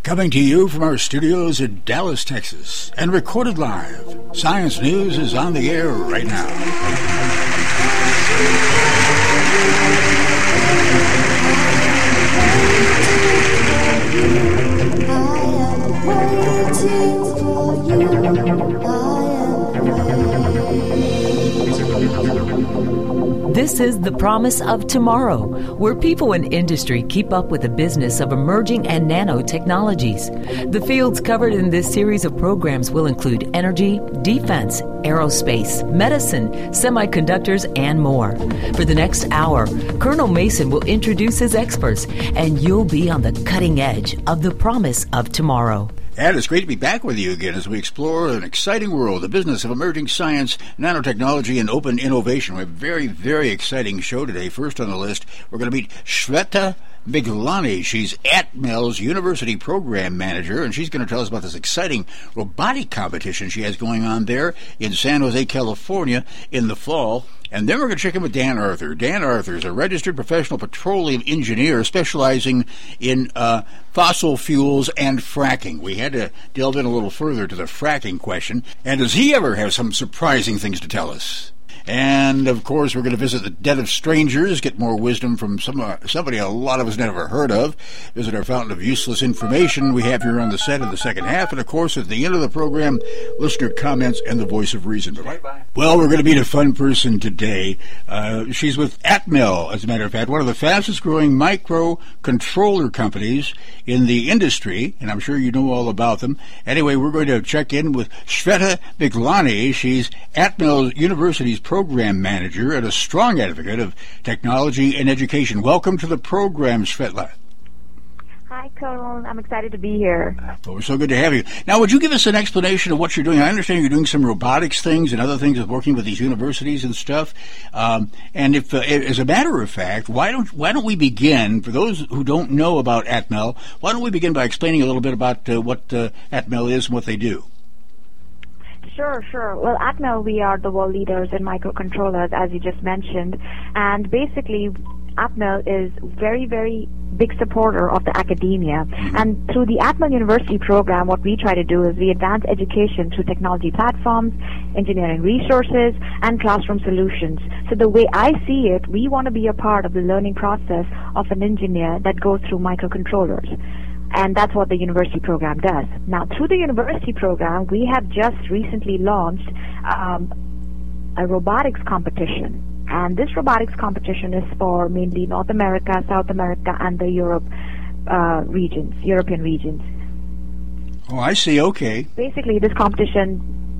Coming to you from our studios in Dallas, Texas, and recorded live, Science News is on the air right now. This is The Promise of Tomorrow, where people in industry keep up with the business of emerging and nanotechnologies. The fields covered in this series of programs will include energy, defense, aerospace, medicine, semiconductors, and more. For the next hour, Colonel Mason will introduce his experts, and you'll be on the cutting edge of the promise of tomorrow. And it's great to be back with you again as we explore an exciting world, the business of emerging science, nanotechnology, and open innovation. We have a very, very exciting show today. First on the list, we're going to meet Shweta Miglani. She's Atmel's University Program Manager, and she's going to tell us about this exciting robotic competition she has going on there in San Jose, California in the fall. And then we're going to check in with Dan Arthur. Dan Arthur is a registered professional petroleum engineer specializing in fossil fuels and fracking. We had to delve in a little further to the fracking question. And does he ever have some surprising things to tell us? And, of course, we're going to visit the Den of Strangers, get more wisdom from somebody a lot of us never heard of, visit our fountain of useless information we have here on the set in the second half, and, of course, at the end of the program, listener comments and the voice of reason. Bye-bye. Well, we're going to meet a fun person today. She's with Atmel, as a matter of fact, one of the fastest-growing microcontroller companies in the industry, and I'm sure you know all about them. Anyway, we're going to check in with Shweta Miglani. She's Atmel's University's Program Manager and a strong advocate of technology and education. Welcome to the program, Shweta. Hi, Colonel. I'm excited to be here. Well, we're so good to have you. Now, would you give us an explanation of what you're doing? I understand you're doing some robotics things and other things with working with these universities and stuff. And if, as a matter of fact, why don't we begin, for those who don't know about Atmel, why don't we begin by explaining a little bit about what Atmel is and what they do? Sure. Well, Atmel, we are the world leaders in microcontrollers, as you just mentioned. And basically, Atmel is very, very big supporter of the academia. And through the Atmel University program, what we try to do is we advance education through technology platforms, engineering resources, and classroom solutions. So the way I see it, we want to be a part of the learning process of an engineer that goes through microcontrollers. And that's what the university program does. Now, through the university program, we have just recently launched a robotics competition. And this robotics competition is for mainly North America, South America, and the European regions. Oh, I see. Okay. Basically, this competition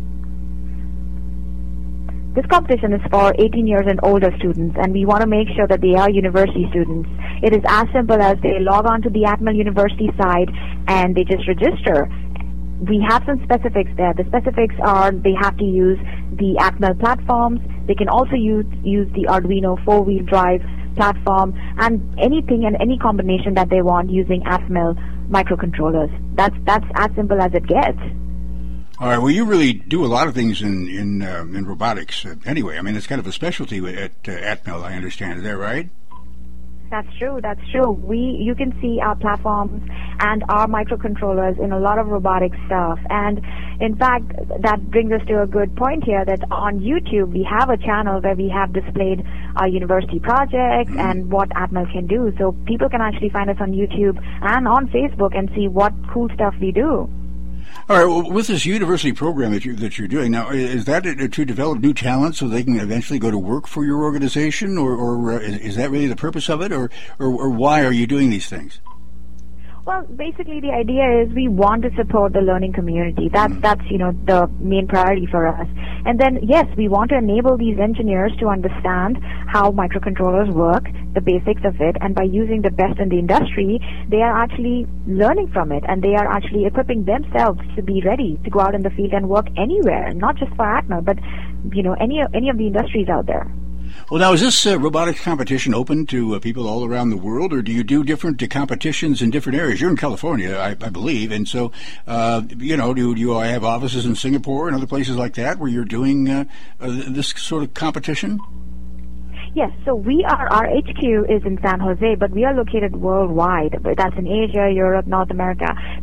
is for 18 years and older students, and we want to make sure that they are university students. It is as simple as they log on to the Atmel University site and they just register. We have some specifics there. The specifics are they have to use the Atmel platforms. They can also use the Arduino four-wheel drive platform and anything and any combination that they want using Atmel microcontrollers. That's as simple as it gets. All right. Well, you really do a lot of things in robotics. Anyway, I mean, it's kind of a specialty at Atmel, I understand. Is that right? That's true. You can see our platforms and our microcontrollers in a lot of robotic stuff. And in fact, that brings us to a good point here that on YouTube, we have a channel where we have displayed our university projects and what Atmel can do. So people can actually find us on YouTube and on Facebook and see what cool stuff we do. All right. Well, with this university program that you're doing now, is that to develop new talent so they can eventually go to work for your organization, or is that really the purpose of it, or why are you doing these things? Well, basically the idea is we want to support the learning community. That's the main priority for us. And then, yes, we want to enable these engineers to understand how microcontrollers work, the basics of it, and by using the best in the industry, they are actually learning from it, and they are actually equipping themselves to be ready to go out in the field and work anywhere, not just for Atmel, but any of the industries out there. Well, now, is this robotics competition open to people all around the world, or do you do different competitions in different areas? You're in California, I believe, and so, do you have offices in Singapore and other places like that where you're doing this sort of competition? Yes, so our HQ is in San Jose, but we are located worldwide. That's in Asia, Europe, North America.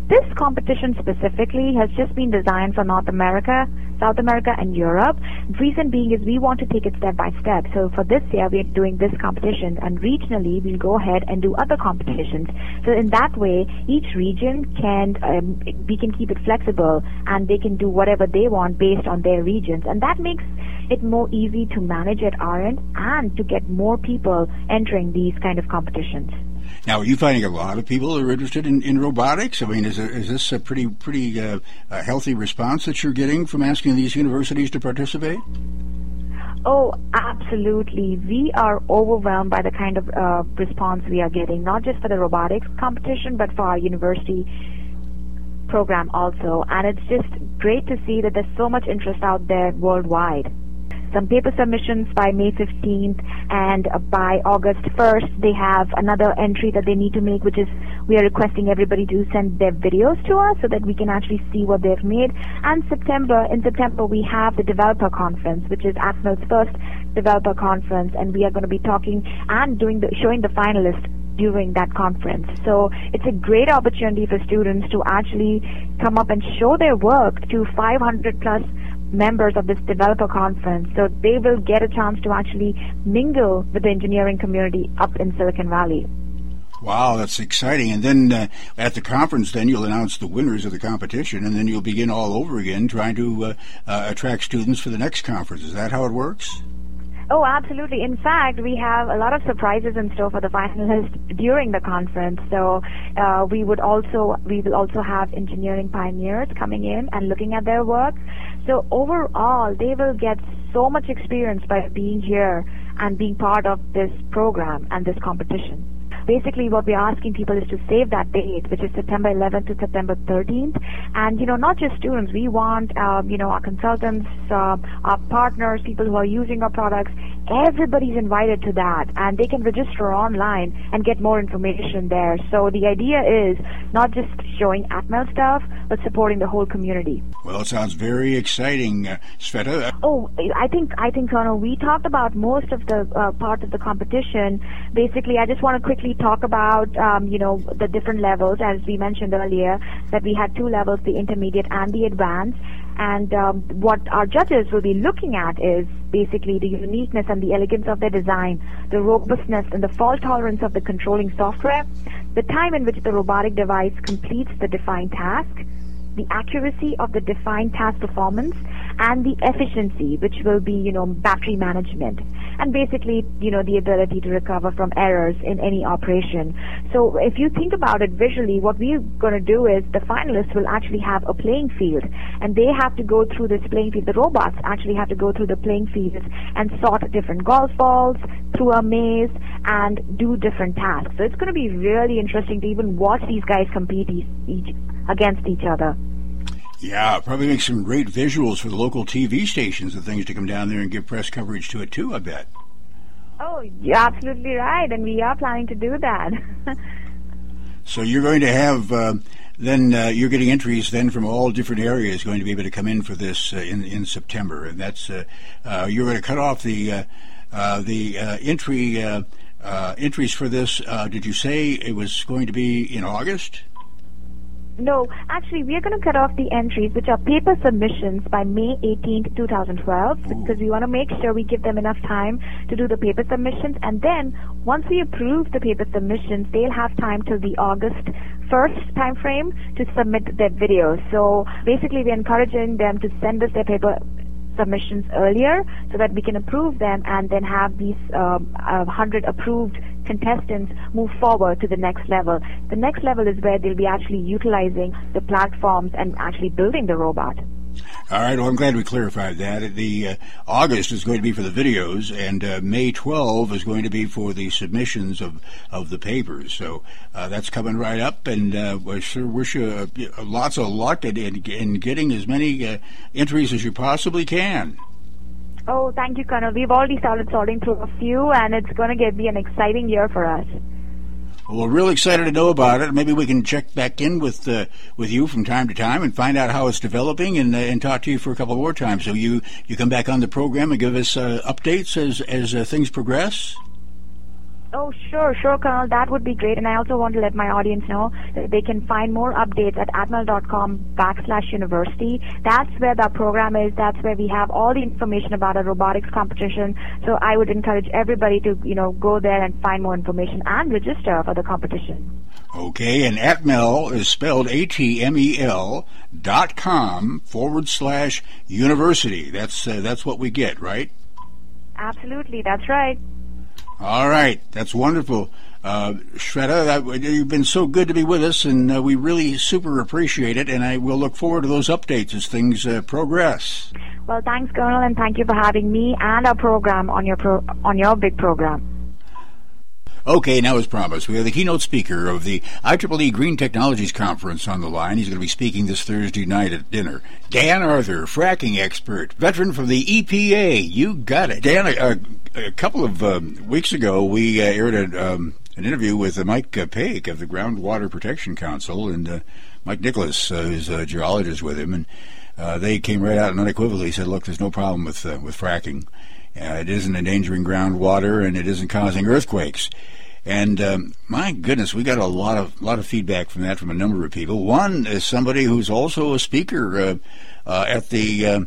This competition specifically has just been designed for North America, South America, and Europe. The reason being is we want to take it step by step. So for this year, we're doing this competition, and regionally, we'll go ahead and do other competitions. So in that way, each region we can keep it flexible, and they can do whatever they want based on their regions. And that makes it more easy to manage at our end and to get more people entering these kind of competitions. Now, are you finding a lot of people are interested in robotics? I mean, is this a pretty healthy response that you're getting from asking these universities to participate? Oh, absolutely. We are overwhelmed by the kind of response we are getting, not just for the robotics competition, but for our university program also. And it's just great to see that there's so much interest out there worldwide. Some paper submissions by May 15th, and by August 1st, they have another entry that they need to make, which is we are requesting everybody to send their videos to us so that we can actually see what they've made. And in September, we have the developer conference, which is Atmel's first developer conference, and we are going to be talking and showing the finalists during that conference. So it's a great opportunity for students to actually come up and show their work to 500 plus members of this developer conference, so they will get a chance to actually mingle with the engineering community up in Silicon Valley. Wow, that's exciting. And then at the conference, then you'll announce the winners of the competition, and then you'll begin all over again trying to attract students for the next conference. Is that how it works? Oh, absolutely. In fact, we have a lot of surprises in store for the finalists during the conference. So we will also have engineering pioneers coming in and looking at their work. So overall, they will get so much experience by being here and being part of this program and this competition. Basically, what we're asking people is to save that date, which is September 11th to September 13th. And, not just students. We want, our consultants, our partners, people who are using our products. Everybody's invited to that, and they can register online and get more information there. So the idea is not just showing Atmel stuff, but supporting the whole community. Well, it sounds very exciting, Sveta. Oh, I think, Colonel, we talked about most of the parts of the competition. Basically, I just want to quickly talk about, the different levels, as we mentioned earlier, that we had two levels, the intermediate and the advanced. And what our judges will be looking at is basically the uniqueness and the elegance of their design, the robustness and the fault tolerance of the controlling software, the time in which the robotic device completes the defined task, the accuracy of the defined task performance, and the efficiency, which will be, battery management, and basically, the ability to recover from errors in any operation. So if you think about it visually, what we're going to do is the finalists will actually have a playing field, and they have to go through this playing field. The robots actually have to go through the playing fields and sort different golf balls through a maze and do different tasks. So it's going to be really interesting to even watch these guys compete against each other. Yeah, probably make some great visuals for the local TV stations and things to come down there and give press coverage to it too, I bet. Oh, you're absolutely right, and we are planning to do that. So you're going to have, you're getting entries then from all different areas going to be able to come in for this in September, and that's you're going to cut off the entries for this. Did you say it was going to be in August? No, actually, we are going to cut off the entries, which are paper submissions, by May 18th, 2012, because we want to make sure we give them enough time to do the paper submissions. And then, once we approve the paper submissions, they'll have time till the August 1st time frame to submit their videos. So basically, we're encouraging them to send us their paper submissions earlier so that we can approve them and then have these 100 approved contestants move forward to the next level. The next level is where they'll be actually utilizing the platforms and actually building the robot. All right, well, I'm glad we clarified that. The August is going to be for the videos, and May 12 is going to be for the submissions of the papers. So that's coming right up, and wish you lots of luck in getting as many entries as you possibly can. Oh, thank you, Colonel. We've already started sorting through a few, and it's going to be an exciting year for us. Well, we're really excited to know about it. Maybe we can check back in with you from time to time and find out how it's developing, and talk to you for a couple more times. So you come back on the program and give us updates as things progress. Oh, sure, Colonel. That would be great. And I also want to let my audience know that they can find more updates at atmel.com/university. That's where the program is. That's where we have all the information about a robotics competition. So I would encourage everybody to, go there and find more information and register for the competition. Okay, and Atmel is spelled atmel.com/university. That's what we get, right? Absolutely, that's right. All right, that's wonderful. Shweta, you've been so good to be with us, and we really super appreciate it, and I will look forward to those updates as things progress. Well, thanks, Colonel, and thank you for having me and our program on your big program. Okay, now as promised, we have the keynote speaker of the IEEE Green Technologies Conference on the line. He's going to be speaking this Thursday night at dinner. Dan Arthur, fracking expert, veteran from the EPA. You got it. Dan, a couple of weeks ago, we aired an interview with Mike Paik of the Groundwater Protection Council, and Mike Nicholas is a geologist with him, and they came right out and unequivocally said, look, there's no problem with fracking. It isn't endangering groundwater, and it isn't causing earthquakes. And my goodness, we got a lot of feedback from that from a number of people. One is somebody who's also a speaker at the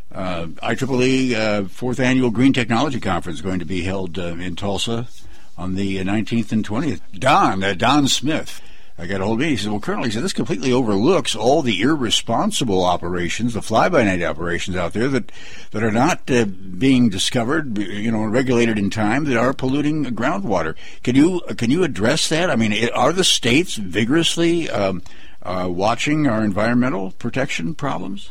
IEEE Fourth Annual Green Technology Conference, going to be held in Tulsa on the 19th and 20th. Don Smith. I got a hold of me. He said, well, Colonel, this completely overlooks all the irresponsible operations, the fly-by-night operations out there that are not being discovered, regulated in time, that are polluting groundwater. Can you address that? I mean, are the states vigorously watching our environmental protection problems?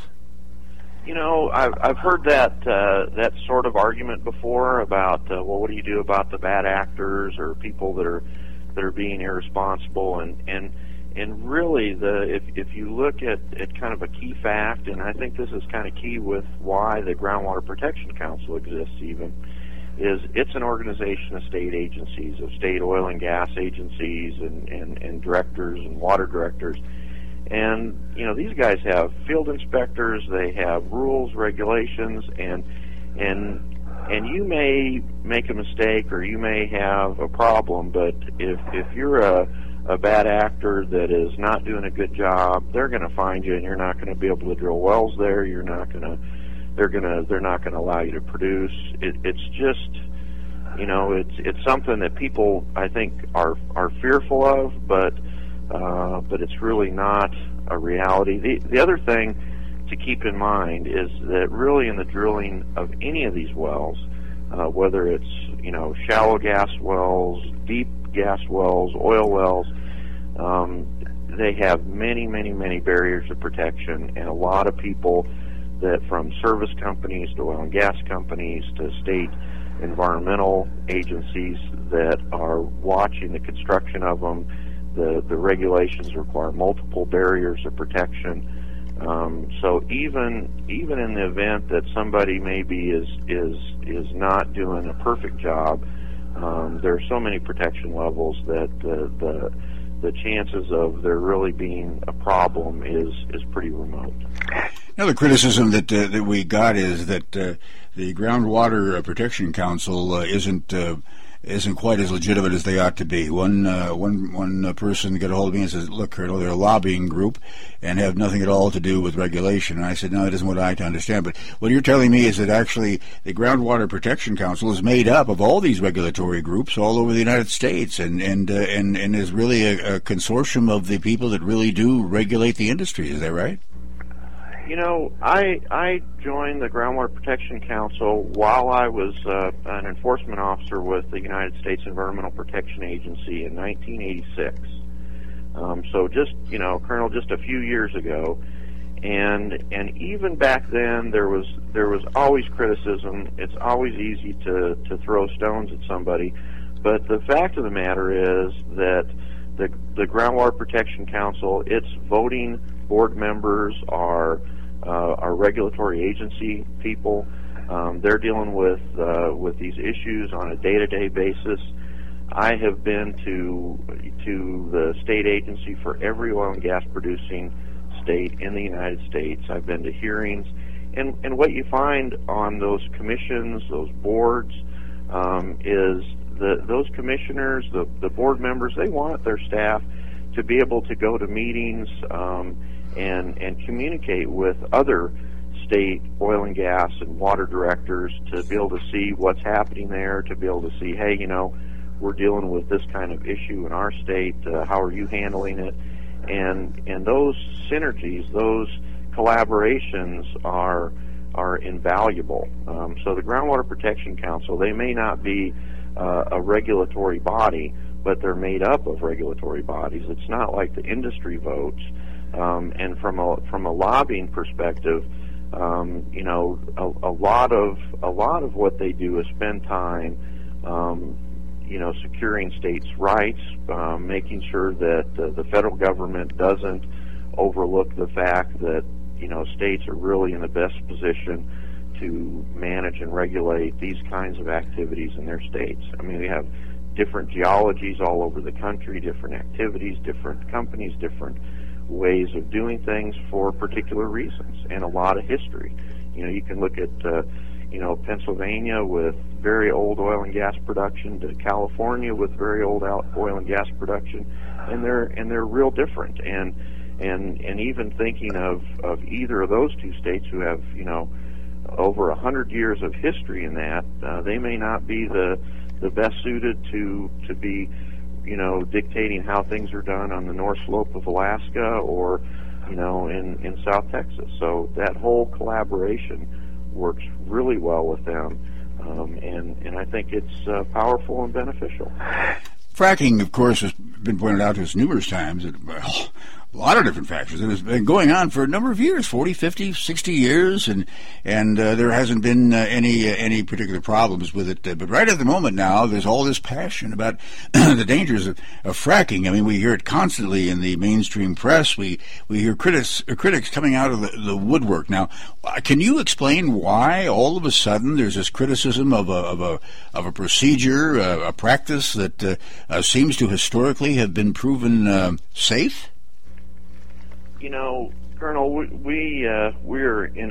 I've heard that sort of argument before about, what do you do about the bad actors or people that are being irresponsible, and really if you look at kind of a key fact, and I think this is kind of key with why the Groundwater Protection Council exists even, is it's an organization of state agencies, of state oil and gas agencies and directors and water directors. And these guys have field inspectors, they have rules, regulations, and you may make a mistake or you may have a problem, but if you're a bad actor that is not doing a good job, they're going to find you, and you're not going to be able to drill wells there. They're not going to allow you to produce. It's just, it's something that people, I think, are fearful of, but it's really not a reality. The other thing to keep in mind is that really in the drilling of any of these wells, whether it's shallow gas wells, deep gas wells, oil wells, they have many barriers of protection, and a lot of people that, from service companies to oil and gas companies to state environmental agencies that are watching the construction of them, the regulations require multiple barriers of protection. So even in the event that somebody maybe is not doing a perfect job, there are so many protection levels that the chances of there really being a problem is pretty remote. Now, the criticism that we got is that the Groundwater Protection Council isn't quite as legitimate as they ought to be. One person got a hold of me and says, look, Colonel, they're a lobbying group and have nothing at all to do with regulation. And I said, no, that isn't what I understand. But what you're telling me is that actually the Groundwater Protection Council is made up of all these regulatory groups all over the United States and is really a consortium of the people that really do regulate the industry. Is that right? I joined the Groundwater Protection Council while I was an enforcement officer with the United States Environmental Protection Agency in 1986. So just, Colonel, just a few years ago. And even back then there was always criticism. It's always easy to throw stones at somebody. But the fact of the matter is that the Groundwater Protection Council, its voting board members are regulatory agency people. They're dealing with these issues on a day-to-day basis. I have been to the state agency for every oil and gas producing state in the United States. I've been to hearings, and what you find on those commissions, those boards, is those commissioners, the board members, they want their staff to be able to go to meetings and communicate with other state oil and gas and water directors to be able to see what's happening there, to be able to see, hey, we're dealing with this kind of issue in our state. How are you handling it? And those synergies, those collaborations are invaluable. So the Groundwater Protection Council, they may not be a regulatory body, but they're made up of regulatory bodies. It's not like the industry votes. And from a lobbying perspective, a lot of what they do is spend time, securing states' rights, making sure that the federal government doesn't overlook the fact that states are really in the best position to manage and regulate these kinds of activities in their states. I mean, we have different geologies all over the country, different activities, different companies, different ways of doing things for particular reasons, and a lot of history. You can look at Pennsylvania with very old oil and gas production to California with very old oil and gas production, and they're real different. And even thinking of either of those two states who have over 100 years of history in that, they may not be the best suited to be dictating how things are done on the North Slope of Alaska or in South Texas. So that whole collaboration works really well with them, and I think it's powerful and beneficial. Fracking, of course, has been pointed out to us numerous times. A lot of different factors. It has been going on for a number of years, 40, 50, 60 years, and there hasn't been any particular problems with it. But right at the moment now, there's all this passion about the dangers of fracking. I mean, we hear it constantly in the mainstream press. We hear critics coming out of the woodwork. Now, can you explain why all of a sudden there's this criticism of a procedure, a practice that seems to historically have been proven safe? Colonel, we're in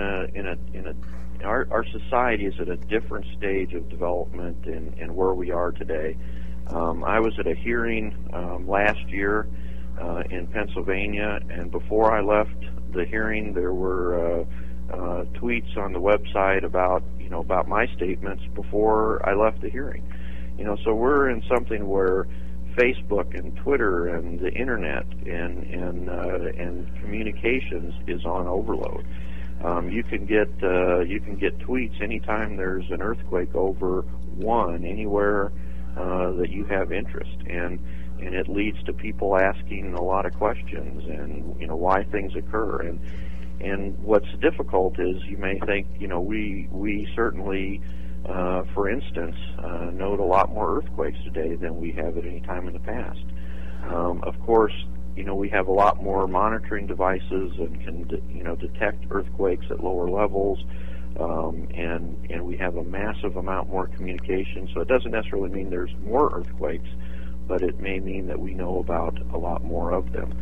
our society is at a different stage of development and where we are today. I was at a hearing last year in Pennsylvania, and before I left the hearing, there were tweets on the website about my statements before I left the hearing. So we're in something where Facebook and Twitter and the internet and communications is on overload. You can get tweets anytime there's an earthquake over one anywhere that you have interest, and it leads to people asking a lot of questions and why things occur. And what's difficult is you may think we certainly. For instance, note a lot more earthquakes today than we have at any time in the past. Of course, we have a lot more monitoring devices and can, detect earthquakes at lower levels, and we have a massive amount more communication. So it doesn't necessarily mean there's more earthquakes, but it may mean that we know about a lot more of them,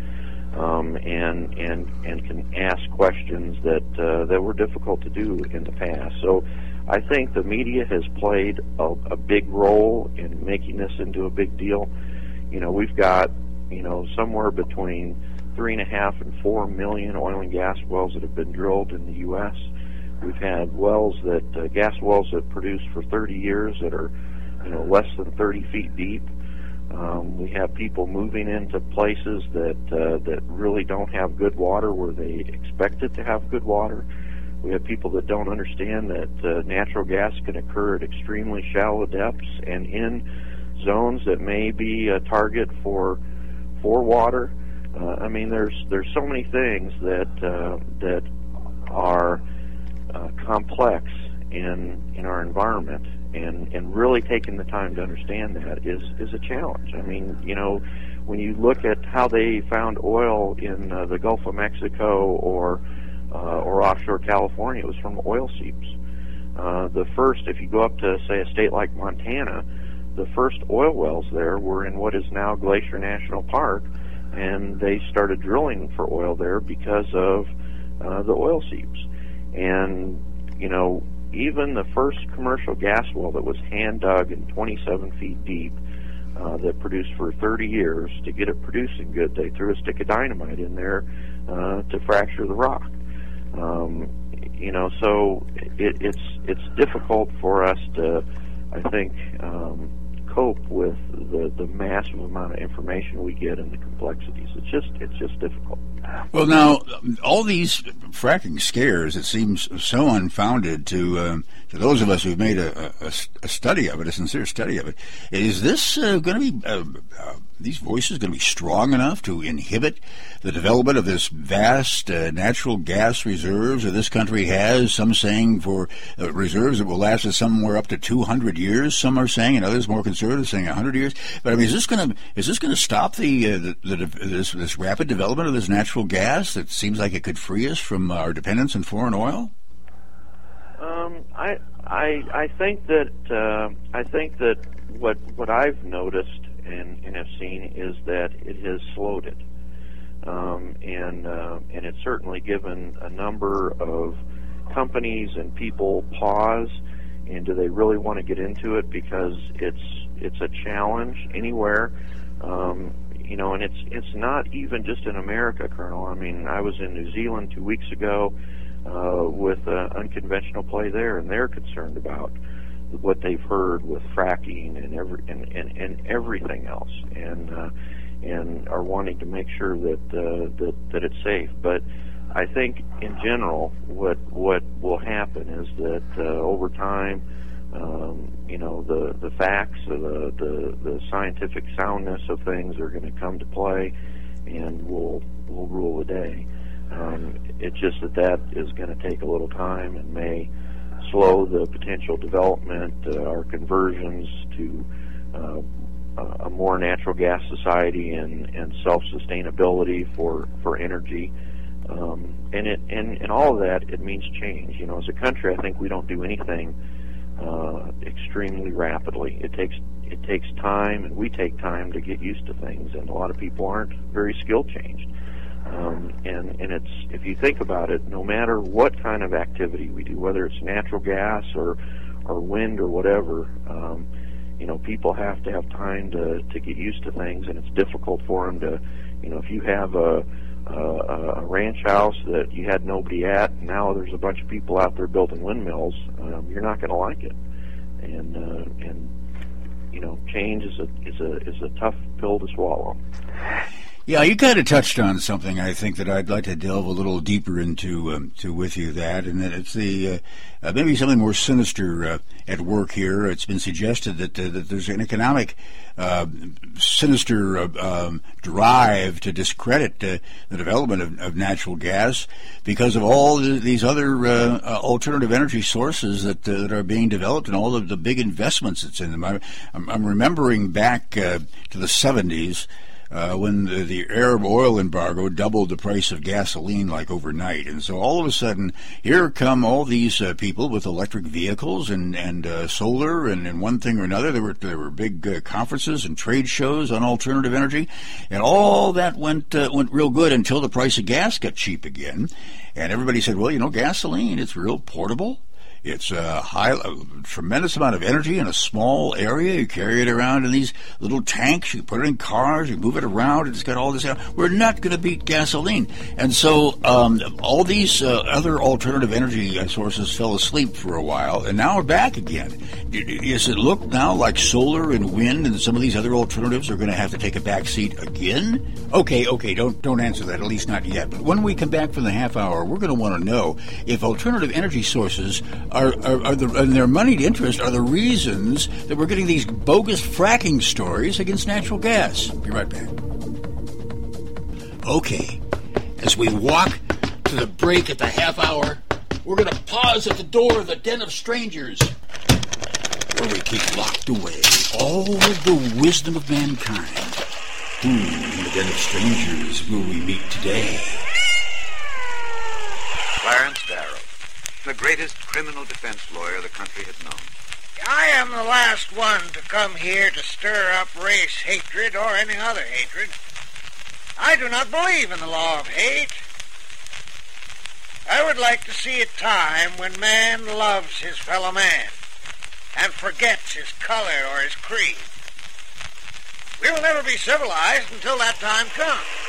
and can ask questions that were difficult to do in the past. So I think the media has played a big role in making this into a big deal. We've got, somewhere between 3.5 and 4 million oil and gas wells that have been drilled in the U.S. We've had wells gas wells that produce for 30 years that are, less than 30 feet deep. We have people moving into places that really don't have good water where they expect it to have good water. We have people that don't understand that natural gas can occur at extremely shallow depths and in zones that may be a target for water. I mean, there's so many things that are complex in our environment, and really taking the time to understand that is a challenge. I mean, when you look at how they found oil in the Gulf of Mexico or offshore California, it was from oil seeps. The first, if you go up to, say, a state like Montana, the first oil wells there were in what is now Glacier National Park, and they started drilling for oil there because of the oil seeps. And, even the first commercial gas well that was hand dug and 27 feet deep, that produced for 30 years, to get it producing good, they threw a stick of dynamite in there to fracture the rock. So it's difficult for us to, I think, cope with the massive amount of information we get and the complexities. It's just difficult. Well, now, all these fracking scares, it seems so unfounded to those of us who've made a study of it, a sincere study of it. Is this going to be, these voices going to be strong enough to inhibit the development of this vast natural gas reserves that this country has? Some saying for reserves that will last us somewhere up to 200 years. Some are saying, and others more conservative, saying 100 years. But I mean, is this going to stop this rapid development of this natural gas that seems like it could free us from our dependence on foreign oil? I think that what I've noticed and have seen is that it has slowed it, and it's certainly given a number of companies and people pause. And do they really want to get into it because it's a challenge anywhere? And it's not even just in America, Colonel. I mean, I was in New Zealand 2 weeks ago with unconventional play there, and they're concerned about what they've heard with fracking and everything else, and are wanting to make sure that it's safe. But I think in general, what will happen is that over time, the facts, the scientific soundness of things are going to come to play, and will rule the day. It's just that is going to take a little time and may slow the potential development, our conversions to a more natural gas society and self-sustainability for energy. And all of that, it means change. As a country, I think we don't do anything extremely rapidly. It takes time, and we take time to get used to things, and a lot of people aren't very skill changed. And it's, if you think about it, no matter what kind of activity we do, whether it's natural gas or wind or whatever, people have to have time to get used to things, and it's difficult for them to, if you have a ranch house that you had nobody at, and now there's a bunch of people out there building windmills, you're not going to like it. And change is a tough pill to swallow. Yeah, you kind of touched on something I think that I'd like to delve a little deeper into with you, that, and that it's the maybe something more sinister at work here. It's been suggested that there's an economic sinister drive to discredit the development of natural gas because of all these other alternative energy sources that are being developed and all of the big investments that's in them. I'm remembering back to the 70s. When the Arab oil embargo doubled the price of gasoline like overnight. And so all of a sudden, here come all these people with electric vehicles and solar and one thing or another. There were big conferences and trade shows on alternative energy, and all that went real good until the price of gas got cheap again. And everybody said, well, gasoline, it's real portable. It's a tremendous amount of energy in a small area. You carry it around in these little tanks. You put it in cars. You move it around. It's got all this. We're not going to beat gasoline. And so all these other alternative energy sources fell asleep for a while, and now we're back again. Does it look now like solar and wind and some of these other alternatives are going to have to take a back seat again? Okay, don't answer that, at least not yet. But when we come back from the half hour, we're going to want to know if alternative energy sources and their moneyed interest are the reasons that we're getting these bogus fracking stories against natural gas. Be right back. Okay, as we walk to the break at the half hour, we're going to pause at the door of the Den of Strangers, where we keep locked away all the wisdom of mankind. In the Den of Strangers will we meet today? Clarence Darrow, the greatest criminal defense lawyer the country has known. I am the last one to come here to stir up race hatred or any other hatred. I do not believe in the law of hate. I would like to see a time when man loves his fellow man and forgets his color or his creed. We will never be civilized until that time comes.